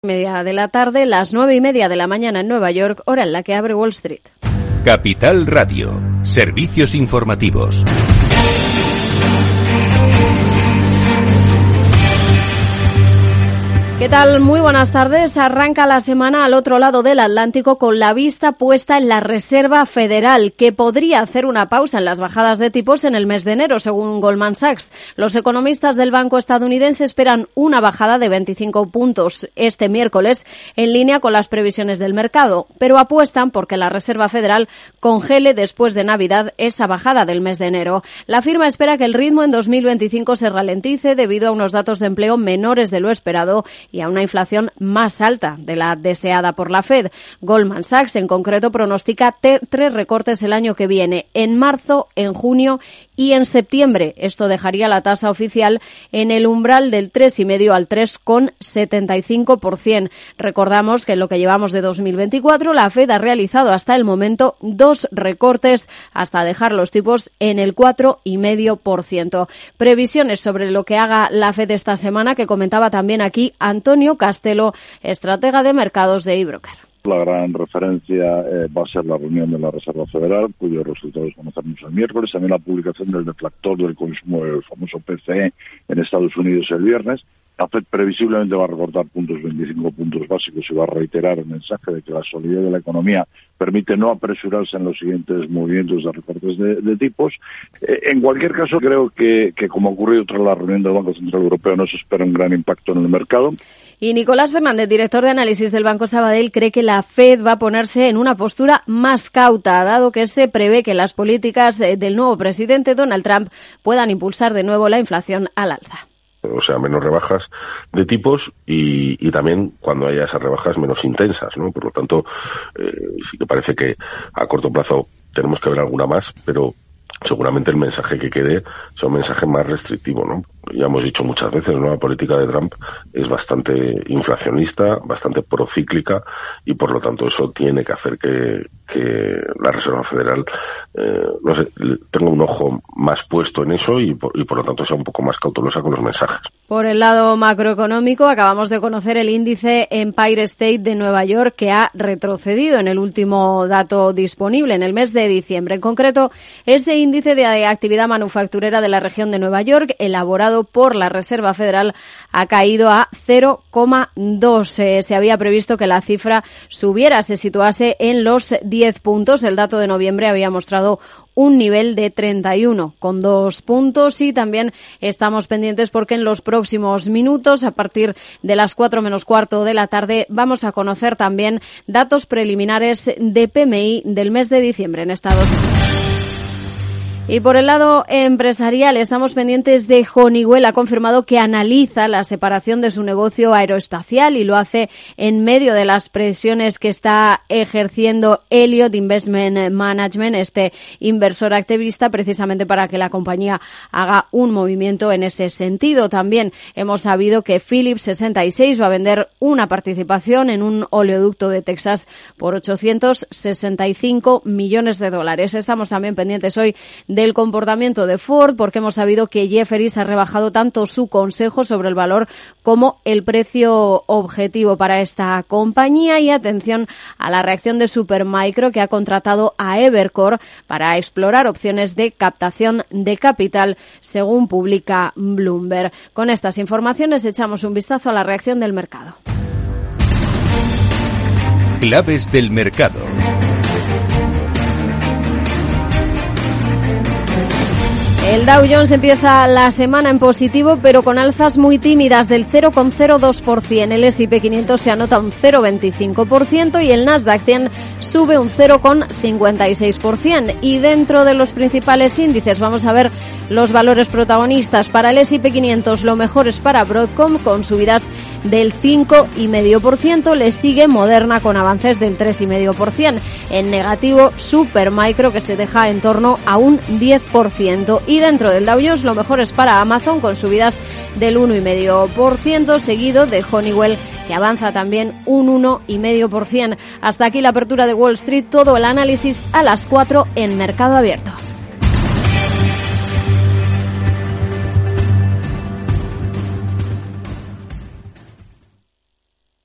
Media de la tarde, las 9:30 de la mañana en Nueva York, hora en la que abre Wall Street. Capital Radio, servicios informativos. ¿Qué tal? Muy buenas tardes. Arranca la semana al otro lado del Atlántico con la vista puesta en la Reserva Federal, que podría hacer una pausa en las bajadas de tipos en el mes de enero, según Goldman Sachs. Los economistas del banco estadounidense esperan una bajada de 25 puntos este miércoles, en línea con las previsiones del mercado, pero apuestan porque la Reserva Federal congele después de Navidad esa bajada del mes de enero. La firma espera que el ritmo en 2025 se ralentice debido a unos datos de empleo menores de lo esperado y a una inflación más alta de la deseada por la Fed. Goldman Sachs, en concreto, pronostica 3 recortes el año que viene, en marzo, en junio y en septiembre. Esto dejaría la tasa oficial en el umbral del 3,5 al 3,75%. Recordamos que en lo que llevamos de 2024, la Fed ha realizado hasta el momento 2 recortes hasta dejar los tipos en el 4,5%. Previsiones sobre lo que haga la Fed esta semana que comentaba también aquí Antonio Castelo, estratega de mercados de eBroker. La gran referencia va a ser la reunión de la Reserva Federal, cuyos resultados conoceremos el miércoles. También la publicación del deflactor del consumo, el famoso PCE, en Estados Unidos el viernes. La Fed previsiblemente va a recortar 25 puntos básicos y va a reiterar el mensaje de que la solidez de la economía permite no apresurarse en los siguientes movimientos de recortes de tipos. En cualquier caso, creo que como ha ocurrido tras la reunión del Banco Central Europeo, no se espera un gran impacto en el mercado. Y Nicolás Fernández, director de análisis del Banco Sabadell, cree que la Fed va a ponerse en una postura más cauta, dado que se prevé que las políticas del nuevo presidente Donald Trump puedan impulsar de nuevo la inflación al alza. O sea, menos rebajas de tipos y también cuando haya esas rebajas menos intensas, ¿no? Por lo tanto, sí que parece que a corto plazo tenemos que ver alguna más, pero seguramente el mensaje que quede sea un mensaje más restrictivo, ¿no? Ya hemos dicho muchas veces, ¿no? La política de Trump es bastante inflacionista, bastante procíclica y por lo tanto eso tiene que hacer que la Reserva Federal, no sé, tenga un ojo más puesto en eso y por lo tanto sea un poco más cautelosa con los mensajes. Por el lado macroeconómico, acabamos de conocer el índice Empire State de Nueva York, que ha retrocedido en el último dato disponible, en el mes de diciembre. En concreto, ese índice de actividad manufacturera de la región de Nueva York, elaborado por la Reserva Federal, ha caído a 0,2. Se había previsto que la cifra subiera, se situase en los 10 puntos. El dato de noviembre había mostrado un nivel de 31,2 puntos y también estamos pendientes porque en los próximos minutos, a partir de las 4 menos cuarto de la tarde, vamos a conocer también datos preliminares de PMI del mes de diciembre en Estados Unidos. Y por el lado empresarial, estamos pendientes de Honeywell. Ha confirmado que analiza la separación de su negocio aeroespacial y lo hace en medio de las presiones que está ejerciendo Elliott Investment Management, este inversor activista, precisamente para que la compañía haga un movimiento en ese sentido. También hemos sabido que Phillips 66 va a vender una participación en un oleoducto de Texas por $865 millones. Estamos también pendientes hoy del comportamiento de Ford, porque hemos sabido que Jefferies ha rebajado tanto su consejo sobre el valor como el precio objetivo para esta compañía. Y atención a la reacción de Supermicro, que ha contratado a Evercore para explorar opciones de captación de capital, según publica Bloomberg. Con estas informaciones echamos un vistazo a la reacción del mercado. Claves del mercado. El Dow Jones empieza la semana en positivo, pero con alzas muy tímidas del 0,02%. El S&P 500 se anota un 0,25% y el Nasdaq 100 sube un 0,56%. Y dentro de los principales índices vamos a ver los valores protagonistas. Para el S&P 500 lo mejor es para Broadcom, con subidas del 5,5%. Le sigue Moderna con avances del 3,5%. En negativo, Supermicro, que se deja en torno a un 10%. Y dentro del Dow Jones lo mejor es para Amazon, con subidas del 1,5%, seguido de Honeywell, que avanza también un 1,5%. Hasta aquí la apertura de Wall Street. Todo el análisis a las 4 en Mercado Abierto.